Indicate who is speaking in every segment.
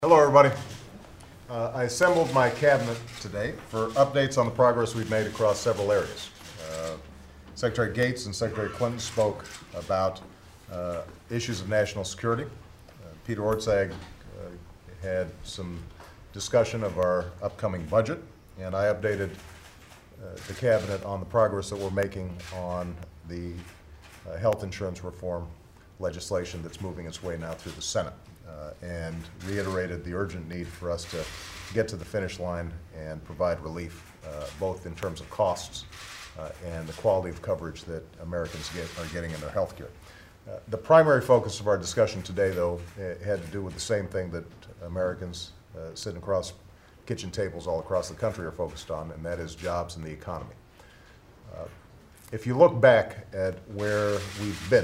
Speaker 1: Hello, everybody. I assembled my cabinet today for updates on the progress we've made across several areas. Secretary Gates and Secretary Clinton spoke about issues of national security. Peter Orszag had some discussion of our upcoming budget, and I updated the cabinet on the progress that we're making on the health insurance reform legislation that's moving its way now through the Senate. And reiterated the urgent need for us to get to the finish line and provide relief, both in terms of costs and the quality of coverage that Americans are getting in their health care. The primary focus of our discussion today, though, had to do with the same thing that Americans sitting across kitchen tables all across the country are focused on, and that is jobs and the economy. If you look back at where we've been,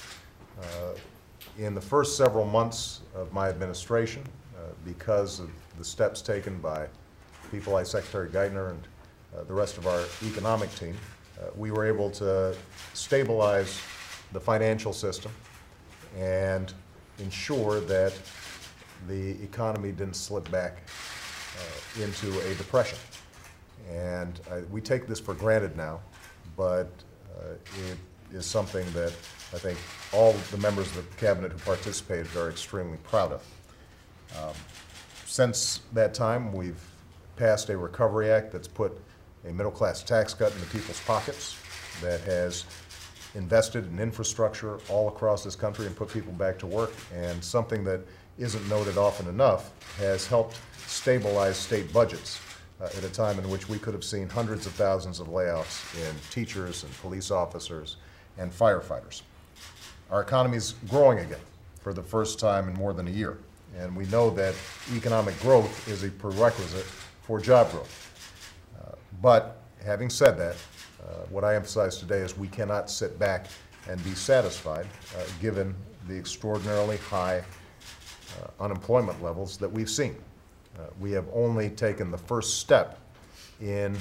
Speaker 1: in the first several months of my administration, because of the steps taken by people like Secretary Geithner and the rest of our economic team, we were able to stabilize the financial system and ensure that the economy didn't slip back into a depression. And we take this for granted now, but it is something that I think all the members of the cabinet who participated are extremely proud of. Since that time, we've passed a Recovery Act that's put a middle-class tax cut into people's pockets, that has invested in infrastructure all across this country and put people back to work, and something that isn't noted often enough, has helped stabilize state budgets at a time in which we could have seen hundreds of thousands of layoffs in teachers and police officers and firefighters. Our economy is growing again for the first time in more than a year, and we know that economic growth is a prerequisite for job growth. But having said that, what I emphasize today is we cannot sit back and be satisfied given the extraordinarily high unemployment levels that we've seen. We have only taken the first step in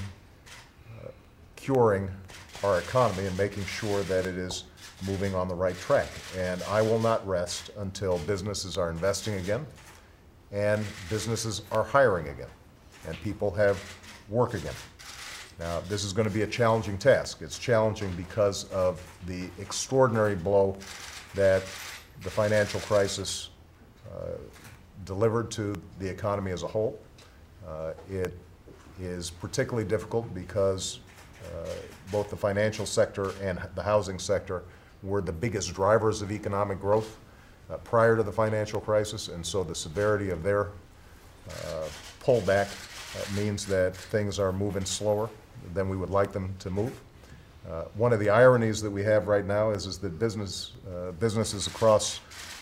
Speaker 1: curing our economy and making sure that it is moving on the right track. And I will not rest until businesses are investing again and businesses are hiring again and people have work again. Now, this is going to be a challenging task. It's challenging because of the extraordinary blow that the financial crisis delivered to the economy as a whole. It is particularly difficult because both the financial sector and the housing sector were the biggest drivers of economic growth prior to the financial crisis, and so the severity of their pullback means that things are moving slower than we would like them to move. One of the ironies that we have right now is that businesses across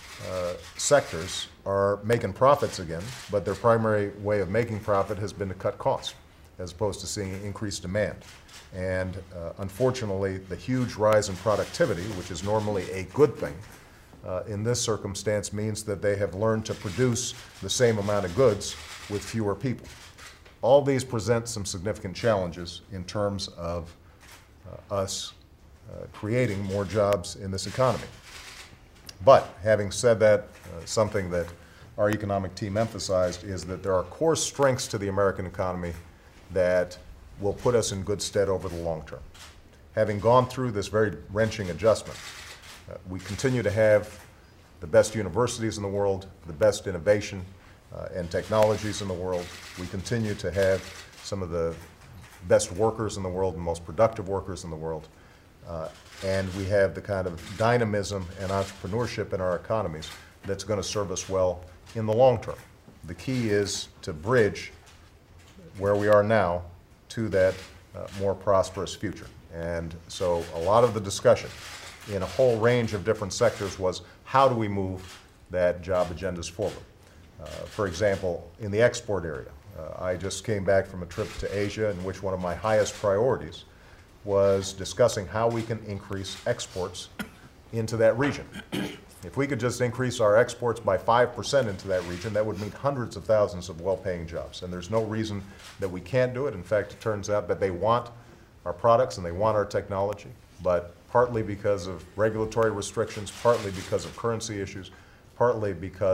Speaker 1: sectors are making profits again, but their primary way of making profit has been to cut costs as opposed to seeing increased demand. And unfortunately, the huge rise in productivity, which is normally a good thing, in this circumstance means that they have learned to produce the same amount of goods with fewer people. All these present some significant challenges in terms of us creating more jobs in this economy. But having said that, something that our economic team emphasized is that there are core strengths to the American economy that will put us in good stead over the long term. Having gone through this very wrenching adjustment, we continue to have the best universities in the world, the best innovation and technologies in the world. We continue to have some of the best workers in the world and most productive workers in the world. And we have the kind of dynamism and entrepreneurship in our economies that's going to serve us well in the long term. The key is to bridge where we are now to that more prosperous future. And so a lot of the discussion in a whole range of different sectors was how do we move that job agendas forward? For example, in the export area, I just came back from a trip to Asia in which one of my highest priorities was discussing how we can increase exports into that region. If we could just increase our exports by 5% into that region, that would mean hundreds of thousands of well-paying jobs. And there's no reason that we can't do it. In fact, it turns out that they want our products and they want our technology, but partly because of regulatory restrictions, partly because of currency issues, partly because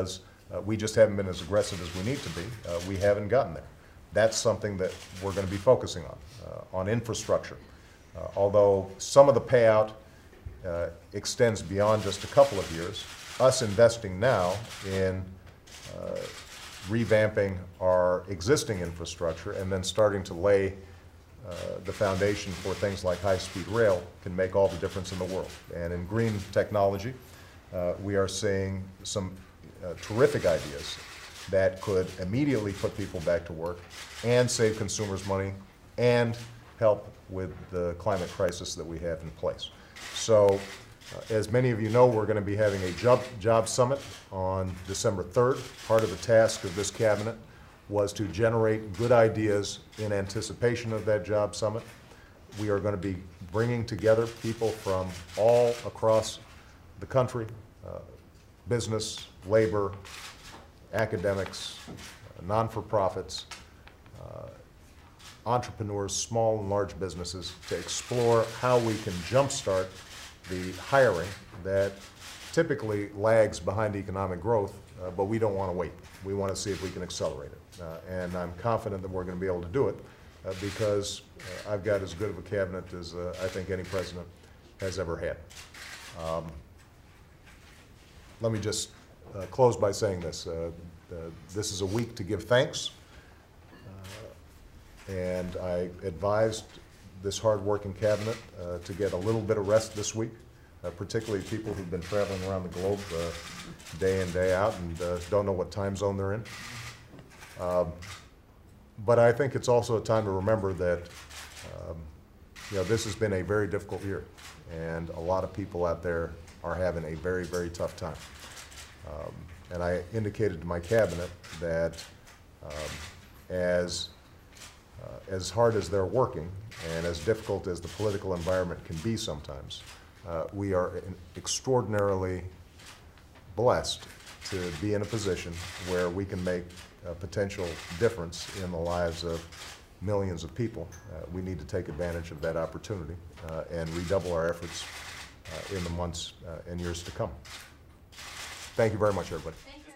Speaker 1: We just haven't been as aggressive as we need to be. We haven't gotten there. That's something that we're going to be focusing on infrastructure. Although some of the payout extends beyond just a couple of years, us investing now in revamping our existing infrastructure and then starting to lay the foundation for things like high-speed rail can make all the difference in the world. And in green technology, we are seeing some terrific ideas that could immediately put people back to work and save consumers money and help with the climate crisis that we have in place. So, as many of you know, we're going to be having a job summit on December 3rd. Part of the task of this cabinet was to generate good ideas in anticipation of that job summit. We are going to be bringing together people from all across the country, business, labor, academics, non-for-profits, entrepreneurs, small and large businesses, to explore how we can jumpstart the hiring that typically lags behind economic growth, but we don't want to wait. We want to see if we can accelerate it. And I'm confident that we're going to be able to do it because I've got as good of a cabinet as I think any president has ever had. Let me just close by saying this. This is a week to give thanks, and I advised this hard-working cabinet to get a little bit of rest this week, particularly people who've been traveling around the globe day in, day out and don't know what time zone they're in. But I think it's also a time to remember that this has been a very difficult year, and a lot of people out there are having a very, very tough time. And I indicated to my cabinet that as hard as they're working and as difficult as the political environment can be sometimes, we are extraordinarily blessed to be in a position where we can make a potential difference in the lives of millions of people. We need to take advantage of that opportunity and redouble our efforts in the months and years to come. Thank you very much, everybody.